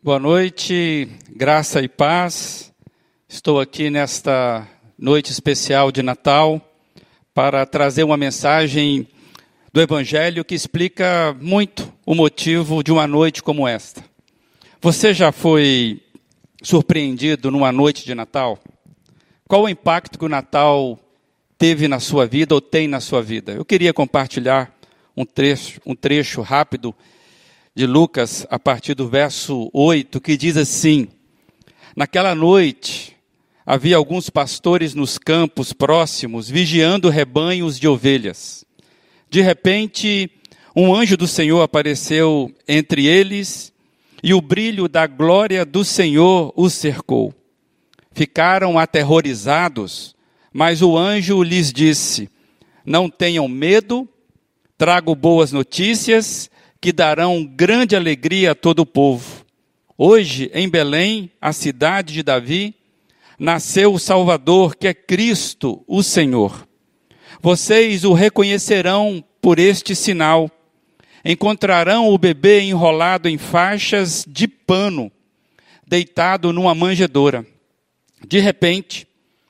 Boa noite, graça e paz. Estou aqui nesta noite especial de Natal para trazer uma mensagem do Evangelho que explica muito o motivo de uma noite como esta. Você já foi surpreendido numa noite de Natal? Qual o impacto que o Natal teve na sua vida ou tem na sua vida? Eu queria compartilhar um trecho rápido de Lucas, a partir do verso 8, que diz assim: naquela noite, havia alguns pastores nos campos próximos, vigiando rebanhos de ovelhas. De repente, um anjo do Senhor apareceu entre eles, e o brilho da glória do Senhor os cercou. Ficaram aterrorizados, mas o anjo lhes disse: não tenham medo, trago boas notícias, que darão grande alegria a todo o povo. Hoje, em Belém, a cidade de Davi, nasceu o Salvador, que é Cristo, o Senhor. Vocês o reconhecerão por este sinal. Encontrarão o bebê enrolado em faixas de pano, deitado numa manjedoura. De repente,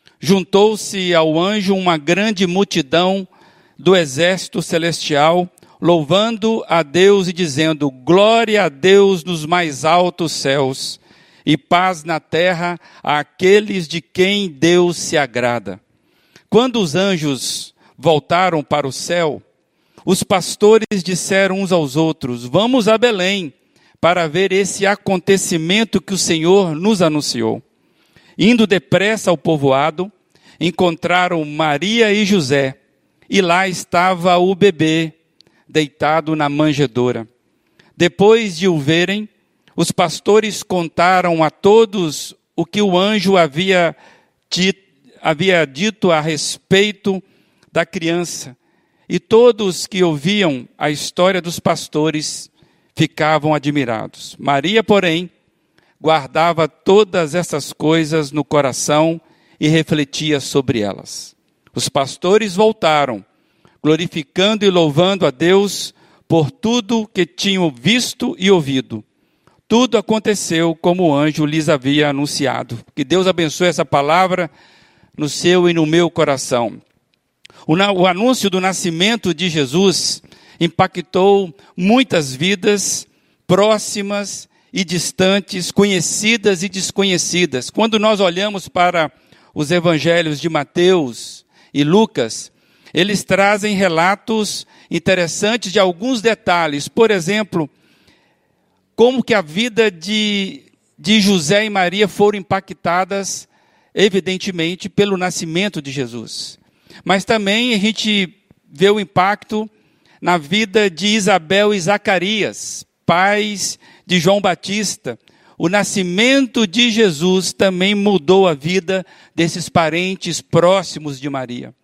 juntou-se ao anjo uma grande multidão do exército celestial, louvando a Deus e dizendo: glória a Deus nos mais altos céus, e paz na terra àqueles de quem Deus se agrada. Quando os anjos voltaram para o céu, os pastores disseram uns aos outros: vamos a Belém, para ver esse acontecimento que o Senhor nos anunciou. Indo depressa ao povoado, encontraram Maria e José, e lá estava o bebê, deitado na manjedoura. Depois de o verem, os pastores contaram a todos o que o anjo havia dito a respeito da criança. E todos que ouviam a história dos pastores ficavam admirados. Maria, porém, guardava todas essas coisas no coração e refletia sobre elas. Os pastores voltaram, glorificando e louvando a Deus por tudo que tinham visto e ouvido. Tudo aconteceu como o anjo lhes havia anunciado. Que Deus abençoe essa palavra no seu e no meu coração. O anúncio do nascimento de Jesus impactou muitas vidas próximas e distantes, conhecidas e desconhecidas. Quando nós olhamos para os evangelhos de Mateus e Lucas, eles trazem relatos interessantes de alguns detalhes. Por exemplo, como que a vida de José e Maria foram impactadas, evidentemente, pelo nascimento de Jesus. Mas também a gente vê o impacto na vida de Isabel e Zacarias, pais de João Batista. O nascimento de Jesus também mudou a vida desses parentes próximos de Maria.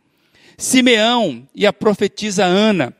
Simeão e a profetisa Ana,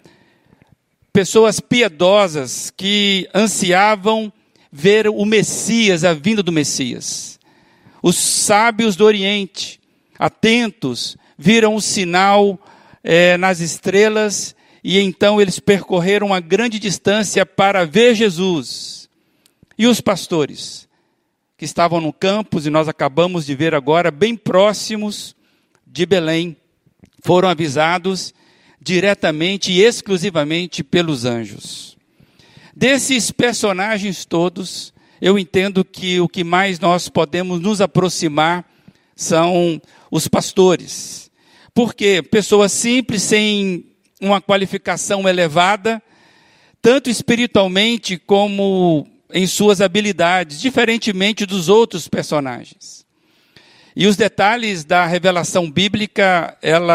pessoas piedosas que ansiavam ver o Messias, a vinda do Messias. Os sábios do Oriente, atentos, viram o sinal nas estrelas e então eles percorreram uma grande distância para ver Jesus. E os pastores, que estavam no campus e nós acabamos de ver agora, bem próximos de Belém, foram avisados diretamente e exclusivamente pelos anjos. Desses personagens todos, eu entendo que o que mais nós podemos nos aproximar são os pastores. Porque pessoas simples, sem uma qualificação elevada, tanto espiritualmente como em suas habilidades, diferentemente dos outros personagens. E os detalhes da revelação bíblica,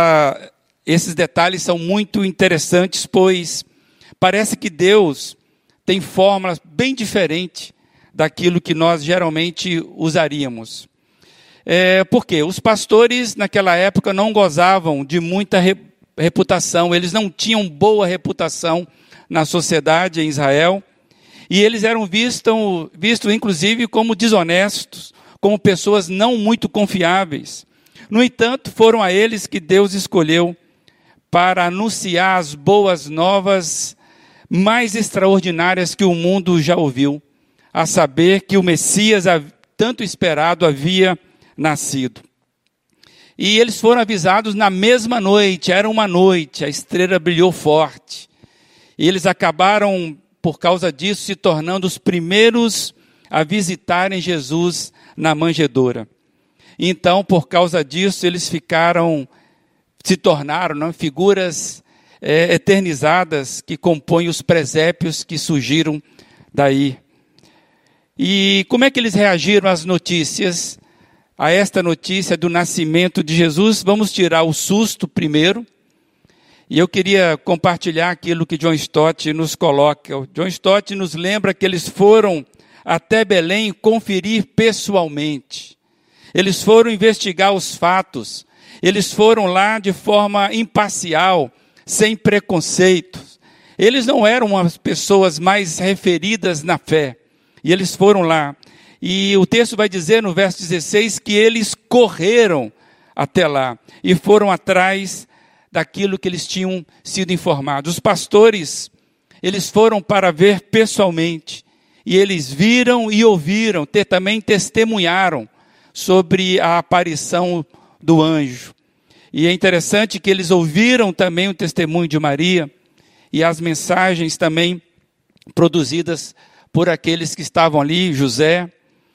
esses detalhes são muito interessantes, pois parece que Deus tem fórmulas bem diferentes daquilo que nós geralmente usaríamos. Porque os pastores naquela época não gozavam de muita reputação, eles não tinham boa reputação na sociedade em Israel, e eles eram vistos inclusive como desonestos, como pessoas não muito confiáveis. No entanto, foram a eles que Deus escolheu para anunciar as boas novas mais extraordinárias que o mundo já ouviu. a saber que o Messias, tanto esperado, havia nascido. E eles foram avisados na mesma noite, era uma noite, a estrela brilhou forte. E eles acabaram, por causa disso, se tornando os primeiros a visitarem Jesus na manjedoura. Então, por causa disso, eles se tornaram figuras eternizadas que compõem os presépios que surgiram daí. E como é que eles reagiram às notícias? A esta notícia do nascimento de Jesus, vamos tirar o susto primeiro. E eu queria compartilhar aquilo que John Stott nos coloca. O John Stott nos lembra que eles foram até Belém conferir pessoalmente. Eles foram investigar os fatos. Eles foram lá de forma imparcial, sem preconceitos. Eles não eram as pessoas mais referidas na fé. E eles foram lá. E o texto vai dizer no verso 16 que eles correram até lá e foram atrás daquilo que eles tinham sido informados. Os pastores, eles foram para ver pessoalmente e eles viram e ouviram, também testemunharam sobre a aparição do anjo. E é interessante que eles ouviram também o testemunho de Maria e as mensagens também produzidas por aqueles que estavam ali, José.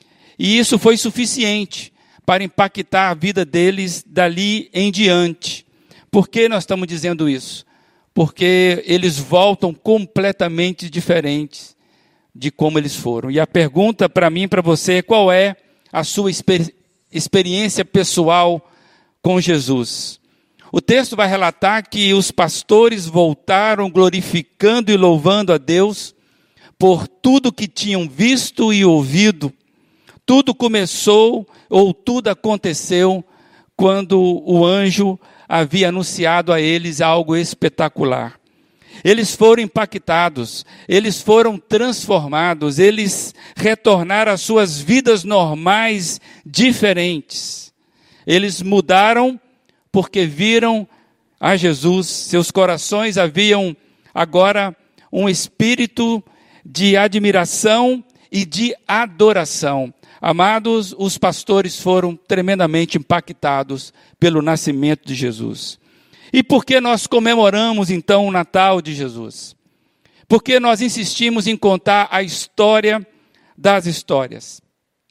E isso foi suficiente para impactar a vida deles dali em diante. Por que nós estamos dizendo isso? Porque eles voltam completamente diferentes de como eles foram. E a pergunta para mim e para você é: qual é a sua experiência pessoal com Jesus? O texto vai relatar que os pastores voltaram glorificando e louvando a Deus por tudo que tinham visto e ouvido. Tudo começou, ou tudo aconteceu, quando o anjo havia anunciado a eles algo espetacular. Eles foram impactados, eles foram transformados, eles retornaram às suas vidas normais diferentes. Eles mudaram porque viram a Jesus. Seus corações haviam agora um espírito de admiração e de adoração. Amados, os pastores foram tremendamente impactados pelo nascimento de Jesus. E por que nós comemoramos então o Natal de Jesus? Porque nós insistimos em contar a história das histórias.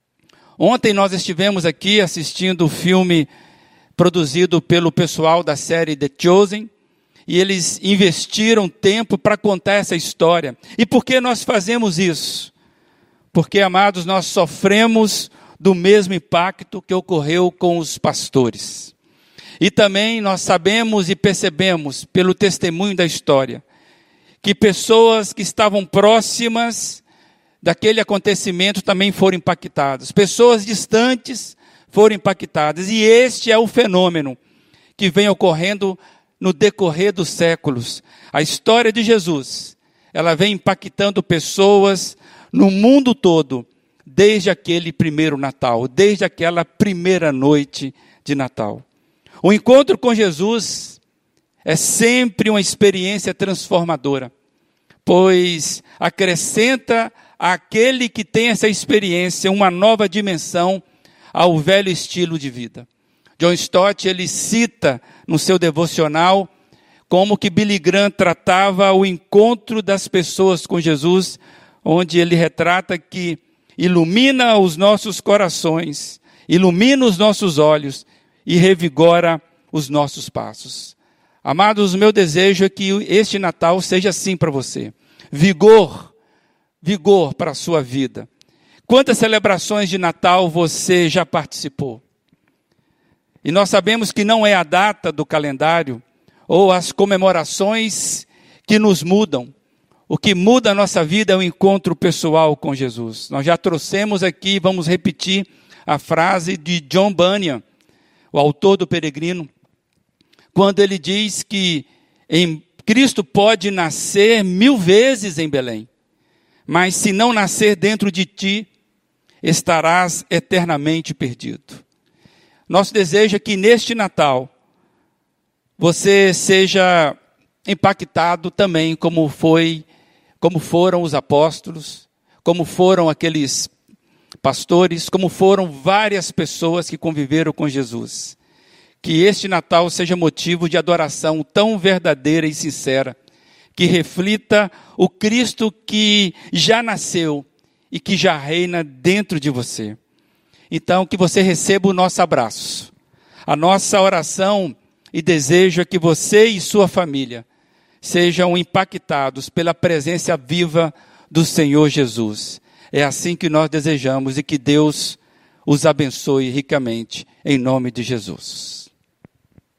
Ontem nós estivemos aqui assistindo o filme produzido pelo pessoal da série The Chosen, e eles investiram tempo para contar essa história. E por que nós fazemos isso? Porque, amados, nós sofremos do mesmo impacto que ocorreu com os pastores. E também nós sabemos e percebemos, pelo testemunho da história, que pessoas que estavam próximas daquele acontecimento também foram impactadas. Pessoas distantes foram impactadas. E este é o fenômeno que vem ocorrendo no decorrer dos séculos. A história de Jesus, ela vem impactando pessoas no mundo todo, desde aquele primeiro Natal, desde aquela primeira noite de Natal. O encontro com Jesus é sempre uma experiência transformadora, pois acrescenta àquele que tem essa experiência uma nova dimensão ao velho estilo de vida. John Stott, ele cita no seu devocional como que Billy Graham tratava o encontro das pessoas com Jesus, onde ele retrata que ilumina os nossos corações, ilumina os nossos olhos e revigora os nossos passos. Amados, o meu desejo é que este Natal seja assim para você. Vigor para a sua vida. Quantas celebrações de Natal você já participou? E nós sabemos que não é a data do calendário ou as comemorações que nos mudam. O que muda a nossa vida é o encontro pessoal com Jesus. Nós já trouxemos aqui, vamos repetir a frase de John Bunyan, o autor do Peregrino, quando ele diz que em Cristo pode nascer 1000 vezes em Belém, mas se não nascer dentro de ti, estarás eternamente perdido. Nosso desejo é que neste Natal você seja impactado também como foram os apóstolos, como foram aqueles pastores, como foram várias pessoas que conviveram com Jesus. Que este Natal seja motivo de adoração tão verdadeira e sincera, que reflita o Cristo que já nasceu e que já reina dentro de você. Então, que você receba o nosso abraço. A nossa oração e desejo é que você e sua família sejam impactados pela presença viva do Senhor Jesus. É assim que nós desejamos e que Deus os abençoe ricamente, em nome de Jesus.